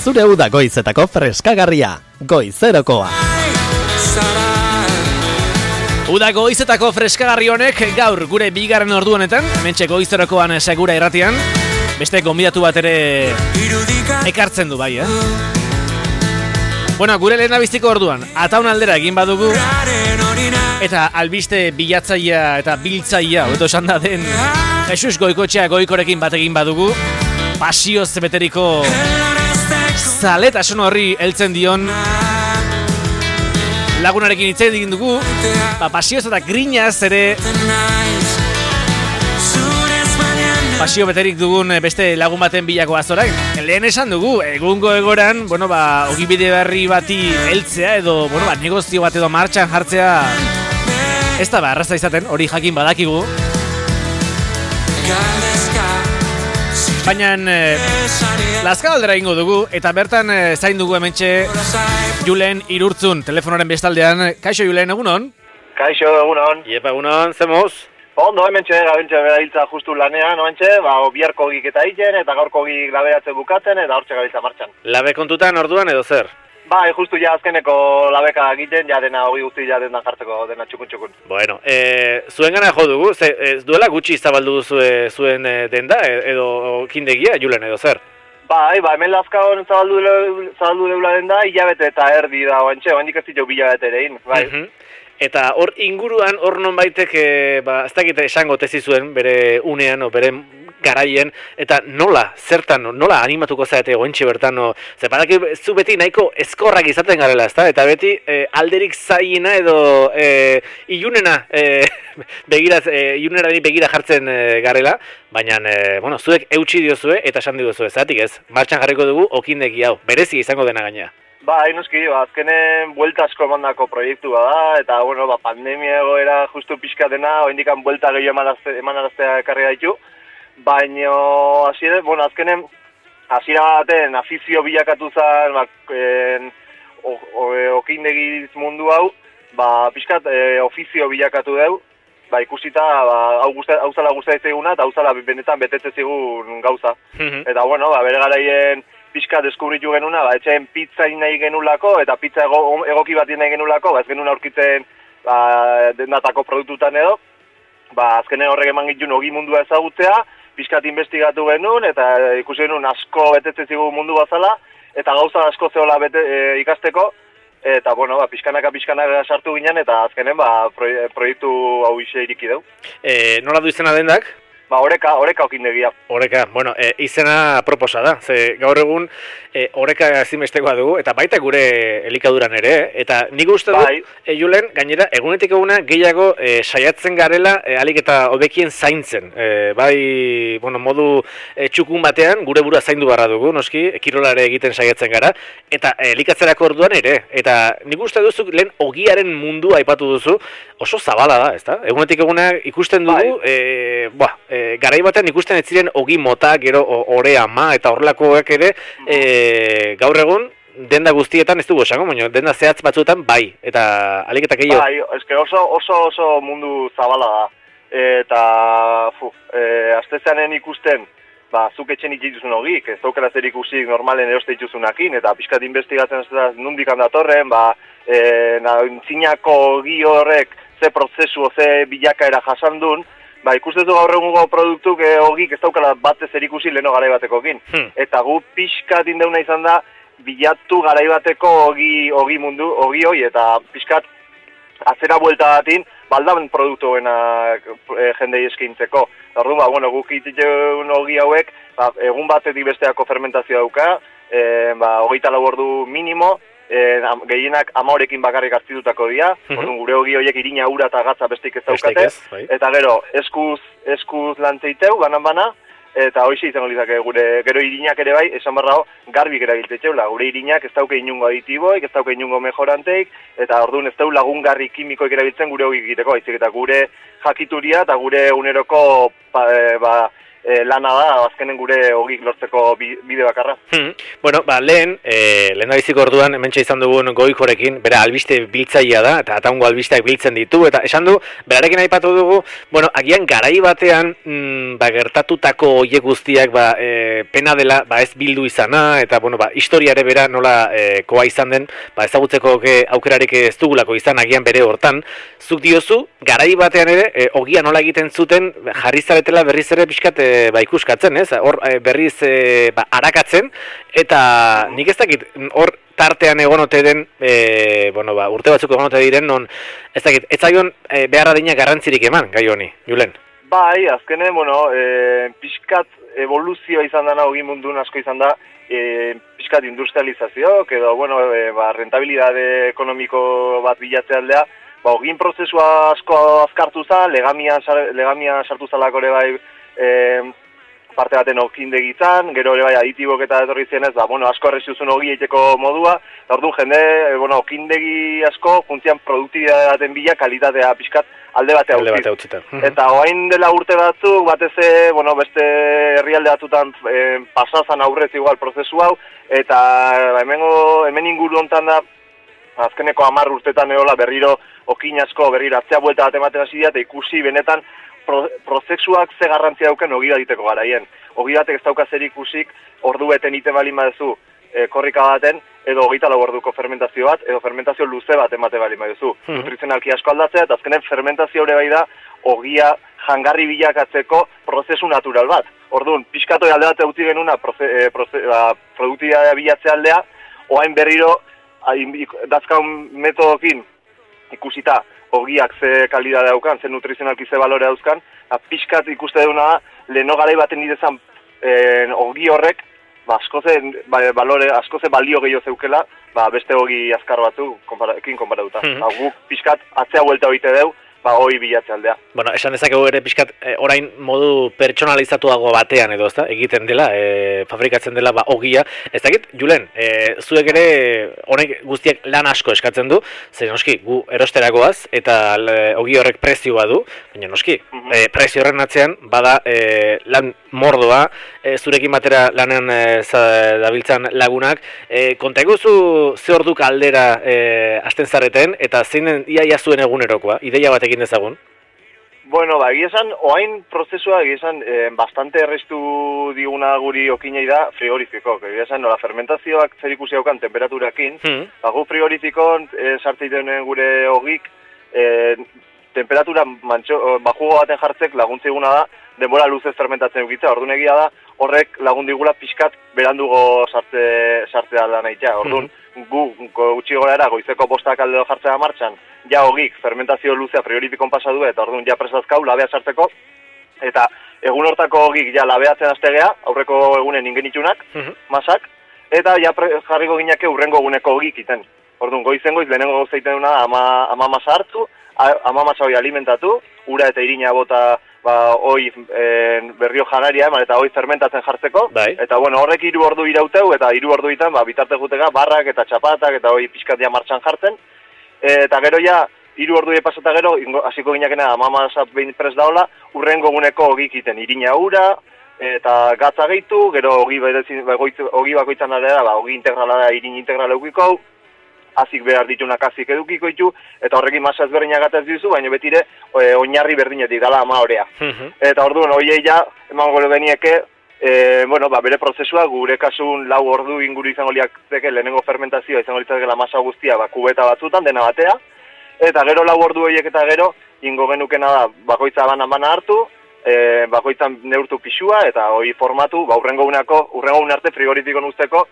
zure uda goizetako freskagarria, Goizerokoa. Uda goizetako freskagarri honek gaur gure bigarren ordu honetan, hementxe Goizerokoan segura irratian, beste gonbidatu bat ere ekartzen du bai, Bueno, gure lehendabiziko orduan, ataun aldera egin badugu, eta albiste bilatzaia eta biltzaia, hobeto esan da den, Jesus Goikotxea Goikorekin bat egin badugu, pasioz beteriko zaletasun horri heltzen dion lagunarekin hitz egin dugu, pasioz eta grinaz ere pasio beterik dugun beste lagun baten bilako azorak. Lehen esan dugu, egungo egoran, ogibide berri bati heltzea edo, negozio bat edo martxan jartzea ez da erraza izaten, hori jakin badakigu. Baina Lazkabaldera egingo dugu, eta bertan zain dugu hementxe Julen Irurtzun, telefonoren bestaldean. Kaixo Julen, egunon? Kaixo, egunon. Iepa, egunon, zemoz? Ondo, hementxe, gabentxe gabiltza justu lanean, biharko gik eta egiten, eta gaurko gik laberatzen bukatzen, eta hortxe gabiltza martxan. Labe kontutan orduan edo zer? Bai, justu ja azkeneko labeka egiten, ja dena hogi guzti ja dena jartzeko, dena txukun. Bueno, zuen gana jo dugu, duela gutxi zabaldu zuen denda, edo kindegia, Julen, edo zer? Bai, hemen Lazkaon zabaldu deula denda, hilabete eta erdi da, oandik ez ditu bilabete erein, bai. Eta hor inguruan, hor non baitek, ez dakit esango tezi zuen, bere unean, bere garaien, eta nola animatuko zaete goentxe bertan, ze badaki zu beti nahiko eskorrak izaten garela, ezta? Eta beti alderik zaiena edo ilunena begira jartzen garela, baina, zuek eutxi diozue eta esan diozue, zatik ez, martxan jarriko dugu okindeki hau, berezi izango dena gainea. Ba, noski, azkenen buelta asko emandako proiektua da, eta, pandemia egoera justu pixka dena, oindikan buelta gehiago emanaraztea ekarri gaitu, baina, azkenen, hasiera baten afizio bilakatu zen, okindegiz mundu hau, pixkat ofizio bilakatu deu, ikusita, hau zala guztia izeguna, eta hau zala benetan betetze zigun gauza. Eta, bere garaien, pixka deskubritu genuna, etxeen pizza nahi genulako, eta pizza egoki bat nahi genulako, ez genuen aurkitzen dendatako produktutan edo, azkenen horrek eman gitun ogi mundua ezagutzea, pixkat investigatu genuen, eta ikusi genuen asko betetze zigu mundu bazala, eta gauza asko zehola ikasteko, eta, pixkanaka sartu ginen, eta azkenen, proiektu hau ise iriki deu. Nola du izena dendak? Oreka okindegia. Oreka, izena proposa da, ze gaur egun oreka ezinbestekoa dugu, eta baita gure elikaduran ere, eta nik uste du, Julen, gainera, egunetik eguna gehiago saiatzen garela alik eta hobekien zaintzen. Modu txukun batean, gure burua zaindu barra dugu, noski, kirolare egiten saiatzen gara, eta elikatzerako orduan ere, eta nik uste duzu, lehen ogiaren mundua aipatu duzu, oso zabala da, ezta? Egunetik eguna ikusten dugu, garai batean ikusten ez ziren ogi mota, gero ore ama eta horrelakoak ere, gaur egun denda guztietan ez dugu esango, baina denda zehatz batzuetan bai, eta aliketak gehiago. Bai, eske oso mundu zabala da, eta astezanen ikusten, zuk etxen itxituzun ogik, ez daukera zer ikusik normalen eroste itxuzunakin, eta pixkat investigatzen nundik handatorren, zinako ogi horrek ze prozesu, ze bilakaera jasandun, ikustezu gaur egungo produktuk ogik ez daukala batez erikusi leheno garaibatekokin. Eta gu pixkat indeuna izan da, bilatu garaibateko ogi mundu, ogi hoi, eta pixkat azera buelta batin, baldaben produktuena jendei eskintzeko. Orduan, guk ititzeun ogi hauek, egun batetik besteako fermentazioa dauka, 24 ordu minimo, gehienak 10 horekin bakarrik hartzitutako dira, gure ogi horiek irina ura eta gatza bestik ez daukate, eta gero eskuz lantzeiteu, banan-bana, eta hoxe izango lizake gero irinak ere bai, esan barrao, garbik erabiltzetxeula, gure irinak ez dauke inungo aditiboik, ez dauke inungo mejoranteik, eta orduan ez dau lagungarri kimikoik erabiltzen gure ogi egiteko, eta gure jakituria eta gure uneroko lana da, azkenen gure ogik lortzeko bide bakarra. Bueno, lehen da biziko orduan, hementxe izan dugun Goikorekin, bera albiste biltzailea da, eta ataungo albisteak biltzen ditu, eta esan du, berarekin aipatu dugu, bueno, agian garai batean, gertatutako hoiek guztiak, pena dela, ez bildu izana, eta, bueno, historiare bera nola koa izan den, ezagutzeko aukerarik ez dugulako izan, agian bere hortan, zuk diozu, garai batean ere, ogia nola egiten zuten, jarri zaretela berriz ere pixkat ikuskatzen, ez? Hor berriz arakatzen, eta nik ez dakit, hor tartean egonote den, urte batzuk egonote diren, non, ez dakit, ez zaion beharra dina garrantzirik eman, gai honi, Julen? Bai, azkenen, pixkat evoluzioa izan dana ogi mundun asko izan da, pixkat industrializazio, edo, rentabilidade ekonomiko bat bilatzea aldea, ogin prozesua asko azkartu za, legamian sartu zalako ere bai, parte baten okindegitzan, gero ere bai aditibok eta etorri zienez, asko errezuzun ogi eiteko modua, eta orduan jende, okindegi asko, juntzian produktibidaten bila, kalitatea pixkat alde batea utzita. Eta oain dela urte batzuk, batez, beste herrialde batzutan pasazan aurrez igual prozesu hau, eta hemen inguru hontan da, azkeneko 10 urtetan eola berriro okin asko, berriro atzea buelta bat ematen hasi dira, eta ikusi benetan prozesuak ze garrantzia dauken ogira diteko garaien. Ogiratek ez dauka zer ikusik, ordu beten ite balin baduzu korrika baten, edo 24 orduko fermentazio bat, edo fermentazio luze bat emate balin baduzu. Nutrizionalki asko aldatzea, eta azkenen fermentazio hori bai da, ogia jangarri bilakatzeko prozesu natural bat. Orduan, pixkatoi alde bat utzi genuna produktibitatea bilatzea aldea, oain berriro dazkaun metodokin ikusita ogiak ze kalidade daukan, ze nutrizionalki ze balore dauzkan, pixkat ikuste duguna da, leheno garai baten idezan ogi horrek, askoze balio gehiago zeukela, beste ogi azkar batzu ekin konparatuta. Guk pixkat atzea buelta hoite deu, hoi bilatze aldea. Bueno, esan dezakegu ere pixkat orain modu pertsonalizatuago batean edo, ezta? Egiten dela, fabrikatzen dela ogia. Ez dakit, Julen, zuek ere honek guztiak lan asko eskatzen du, zer noski, gu erosteragoaz, eta ogi horrek prezio badu, baina noski, prezio horren atzean, bada lan mordoa, zurekin batera lanen dabiltzan lagunak, konta eguzu ze orduk aldera hasten zareten, eta zeinen iaia zuen egunerokoa, ideia batekin dezagun? Bueno, egia esan, oain prozesua, egia esan, bastante errestu diguna guri okinei da frigorifiko. Egia esan, nola fermentazioak zer ikusi haukan temperaturakin, gu frigorifikon sartzeiten gure ogik, temperatura bajugo baten jartzek laguntziguna da, denbora luzez fermentatzen eukitza, orduan egia da, horrek lagundigula pixkat berandugo sartzea da nahitea. Orduan, gu gutxi gora era, goizeko 5 aldeo jartzea martxan, ja ogik fermentazio luzea frigorifikon pasa du, eta orduan ja presazkau labea sartzeko, eta egun hortako ogik ja labeatzen astegea, aurreko egunen ingenitunak, masak, eta ja jarriko gineke urrengo eguneko ogik iten. Orduan, goizen lehenengo gauzaiten duna ama masa hartzu, ama masa hori alimentatu, ura eta irina bota hoi berrio janaria eman eta hoi fermentatzen jartzeko, eta horrek 3 ordu irauteu, eta 3 ordu ditan bitarte gutega barrak eta txapatak eta hoi pixkat ja martxan jartzen, eta gero ja 3 ordu pasata gero, hasiko ginakena amamasa behin pres daola, urrengo eguneko ogik iten irina ura, eta gatza gehitu, gero ogi bakoitzan da, ogi integrala da, irin integrala eukiko, azik behar ditunak azik edukiko ditu, eta horrekin masa ezberdinak gataz dizu, baina betire oinarri berdinetik dala ama horea. Eta orduan, hoiei ja, emango benieke, bere prozesua, gure kasun 4 ordu inguru izango liatzeke lehenengo fermentazioa, izango liatzeke la masa guztia kubeta batzutan, dena batea, eta gero 4 ordu horiek eta gero, ingo genukena da, bakoitza bana hartu, bakoitzan neurtu pixua, eta hori formatu, urrengo egun arte frigorifikon usteko,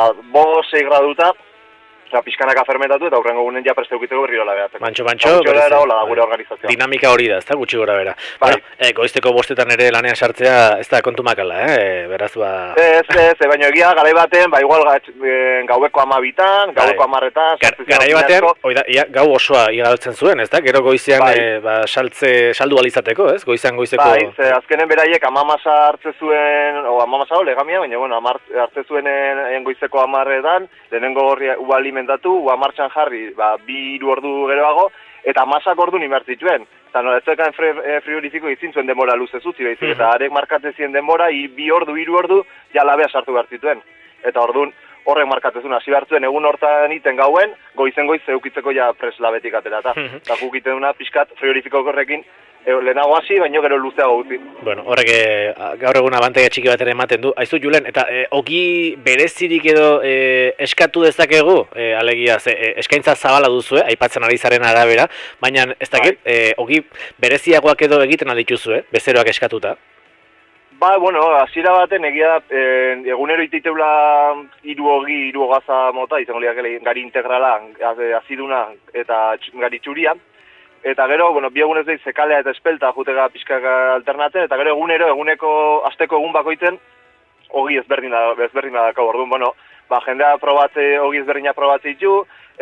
5-6 graduta, pixkanaka fermentatu eta urrengo gunen ja presteukiteko berriro labeatzeko. Bantxo, gure organizazioa. Dinamika hori da, ez da, gutxi gora bera. Goizteko 5 ere lanean sartzea, ez da kontu makala, beraz baina egia, garai baten, igual gaueko 12, gaueko 10. Garai batean, gau osoa igarotzen zuen, ez da? Gero goizean saldu alizateko, ez? Goizeko... Azkenen beraiek amamasa hartze zuen, amamasa legamia, baina hartze zuen goizeko 10etan, lehenengo horri alimentatu, martxan jarri, 2 ordu geroago, eta masak ordu nimertzituen. eta no, ez zekan frigorifiko izin zuen denbora luze zutzi behizik, eta arek markatzen ziren denbora, 2 ordu, 3 ordu, ja labea sartu behar zituen. Eta orduan, horrek markatzen hasi behar zuen, egun hortan iten gauen, goizen eukitzeko ja pres labetik aterata. Eta guk iten duna, pixkat frigorifiko horrekin, lehenago hasi, baino gero luzeago gutzi. Bueno, horrek gaur egun abantaiga txiki bat ere ematen du. Aizu, Julen, eta ogi berezirik edo eskatu dezakegu, alegia, eskaintza zabala duzu, aipatzen ari zaren arabera, baina ez dakit, ogi bereziagoak edo egiten adituzu, bezeroak eskatuta? Ba, bueno, hasiera baten egia egunero ititeula 3 ogi, 3 ogaza mota, izango liak gari integrala, aziduna eta gari txuria. Eta gero, bueno, bi egunez deiz zekalea eta espelta jutega pixkak alternatzen, eta gero eguneko asteko egun bakoitzen ogi ezberdina dakau. Orduan, bueno, ba, jendea ogi ezberdina probatze ditu,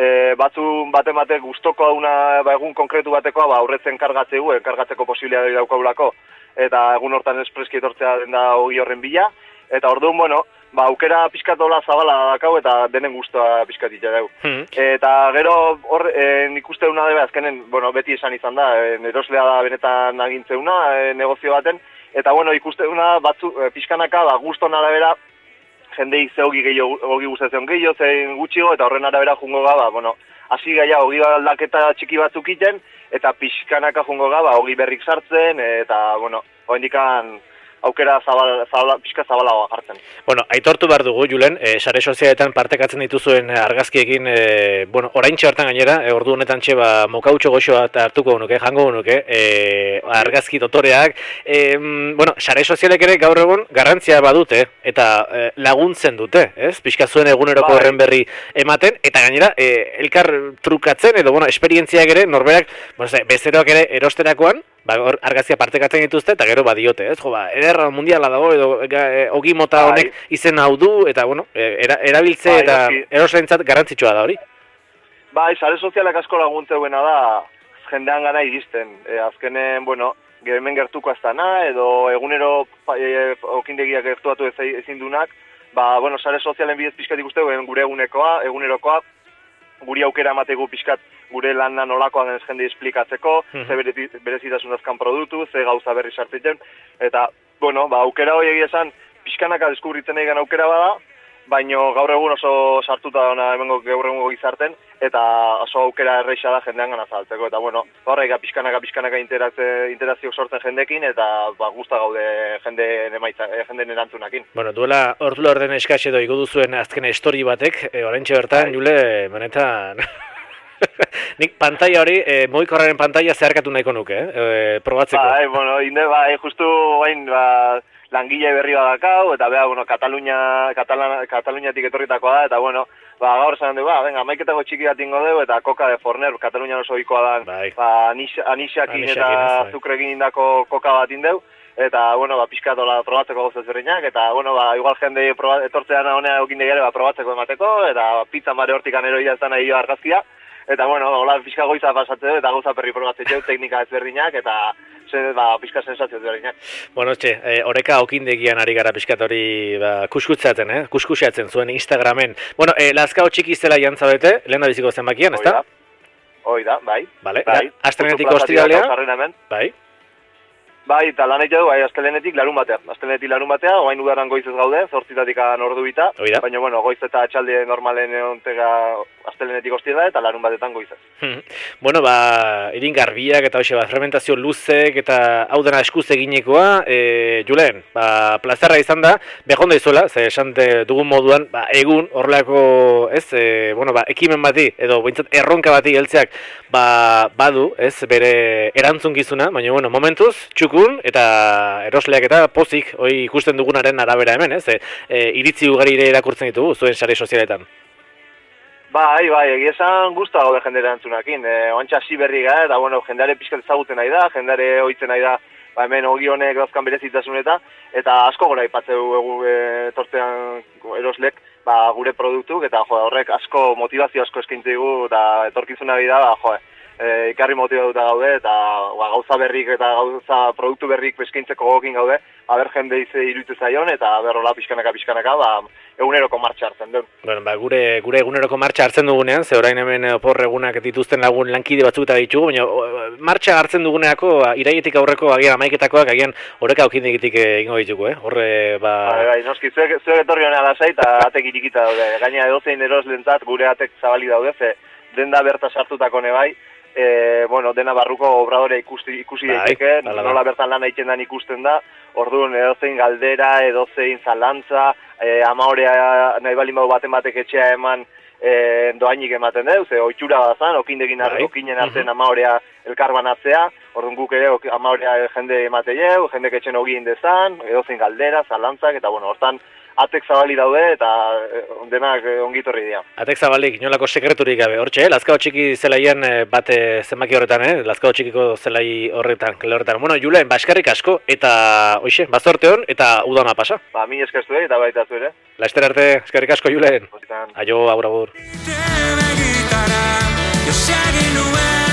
baten gustoko dauna egun konkretu batekoa, ba, aurretzen kargatzeko posibilitatea daukaulako, eta egun hortan espreski etortzea den da ogi horren bila, eta orduan, bueno, ba, aukera pixkatola zabala dakau eta denen guztua pixkatitza dugu. Eta gero hor nik uste duna debe azkenen, bueno, beti esan izan da, eroslea da benetan agintzeuna negozio baten, eta bueno, ikuste duna pixkanaka ba, guzton arabera jendei ze ogi gustatzen gehiago, zein gutxigo, eta horren arabera jungo ba, bueno, hasi gaia ogi aldaketa txiki batzuk iten, eta pixkanaka jungo ba, ogi berrik sartzen, eta bueno, oendikan aukera pixka zabalagoa jartzen. Bueno, aitortu behar dugu, Julen, sare sozialetan partekatzen dituzuen argazkiekin, bueno, oraintxe hartan gainera, ordu honetan txeba mokautxo goxoa hartuko nuke, jango nuke, argazki dotoreak, bueno, sare sozialek ere gaur egun garrantzia badute, eta laguntzen dute, ez? Pixka zuen eguneroko horren berri ematen, eta gainera, elkar trukatzen, edo, bueno, esperientziak ere, norberak, bueno, bezeroak ere erosterakoan, ba, argazkia partekatzen dituzte, eta gero badiote, ez? Jo, ba, ederra mundiala dago, edo ogi mota honek izen hau du, eta, bueno, erabiltze eta erosentzat garrantzitsua da hori. Bai, sare sozialak asko laguntzeuena da, jendean gana iristen. Azkenen, bueno, hemen gertuko aztana, edo egunero okindegiak gertuatu ezin dunak, ba, bueno, sare sozialen bidez pixkat ikustegu gure egunerokoa, guri aukera emategu pixkat gure lana nolakoa denez jende esplikatzeko, ze berezitasun azkan produktu, ze gauza berri sartzen, eta, bueno, ba, aukera hori egia esan, pixkanaka deskubritzen egin aukera bada, baino gaur egun oso sartuta dona hemengo gaur egungo gizarten, eta oso aukera erreixa da jendean gana zaltzeko, eta, bueno, horrega pixkanaka interazioak sortzen jendekin, eta, ba, gusta gaude jenden erantzunakin. Bueno, duela ordula orden eskaz edo igo duzuen azken histori batek, oraintxe bertan, Jule, benetan... Nik pantaila hori, mugikorraren pantaila zeharkatu nahiko nuke, probatzeko. Bai, bueno, justu bain, langile berri badakau, eta beha, bueno, Kataluniatik etorritakoa da, eta, bueno, ba, gaur esan dugu, venga, maiketako txiki bat ingo dugu, eta koka de Forner, Katalunian oso ohikoa da, anixakin eta azukrekin indako koka bat indeu, eta, bueno, ba, pixkatola probatzeko gauz ezberdinak, eta, bueno, ba, igual jende etortzean honea okindegare, ba, probatzeko emateko, eta pizza mare hortikan eroia ez da nahi argazkia, eta, bueno, hola, pixka goiza pasatzen du, eta gauza perri probatzen teknika ezberdinak, eta pixka sensazio ezberdinak. Bueno, oreka okindegian ari gara pixkat hori kuskutzaten, kuskusatzen zuen Instagramen. Bueno, lazkao txiki zela jantzabete, lehen da biziko zenbakian, ez da? Hoi da, bai. Vale, astelenetik ostiralea. Bai. Bai, eta lan egite du, astelenetik larun batea, oain udaran goizez gaude, 8:00 ordu bita, baina, bueno, goiz eta atxalde normalen ontega astelenetik ostira eta larun batetan goizez. Bueno, ba, irin garbiak eta hoxe, fermentazio luzek eta hau dena eskuz eginekoa, Julen, ba, plazerra izan da, behonda izuela, ze esan dugun moduan, ba, egun, horrelako, ez, bueno, ba, ekimen bati, edo, bintzat, erronka bati heltzeak, ba, badu, ez, bere erantzunkizuna, baina, bueno, momentuz, txukun, eta erosleak eta pozik, hoi ikusten dugunaren arabera hemen, ez, iritzi ugari ere erakurtzen ditugu, zuen sare sozialetan. Bai, egia esan guztua gaude jendere erantzunakin, oantxa hasi berri gara, eta, bueno, jendeare pixkat ezagutzen nahi da, jendeare oitzen nahi da, ba, hemen ogi honek dauzkan berezitasun eta asko gora ipatzeu etortzean eroslek, ba, gure produktuk, eta, horrek asko, motivazio asko eskaintzegu, eta etorkizuna bida, ba, ikarri motibatuta gaude, eta gauza berrik eta gauza produktu berrik eskaintzeko gogokin gaude, aber jende iruditu zaion, eta berrola pixkanaka, eguneroko martxa hartzen duen. Bueno, gure eguneroko martxa hartzen dugunean, ze orain hemen opor egunak dituzten lagun lankide batzuk eta ditugu, baina martxa hartzen duguneako, iraietik aurreko agian amaiketakoak, agian horreka aukindikitik egingo ditugu, Horre, Bai, noski, zuek etorri honea lasai, eta atek irikita daude. Gaina edozein eroslentzat gure atek zabali daude, ze denda berta sartutako nebai, dena barruko obradore ikusi daiteke, nola bertan lan egiten dan ikusten da, orduan edozein galdera, edozein zalantza, amaorea nahi balin badu batek etxea eman doainik ematen deu, ze oitxura bazan, okinen artean amaorea elkar banatzea, orduan guk ere amaorea jende emateio, jende etxen ogien dezan, edozein galdera, zalantzak, eta hortan atek zabali daude eta denak ongitorri dira. Atek zabalik, inolako sekreturik gabe. Hortxe, Lazkao txiki zelaian bat zenbaki horretan, Lazkao txikiko zelai horretan, kale horretan. Bueno, Julen, eskerrik asko, eta hoxe, bazorte hon, eta udana pasa. Mi eskertu eta baita zu ere. Laster arte, eskerrik asko, Julen. Aio, agur.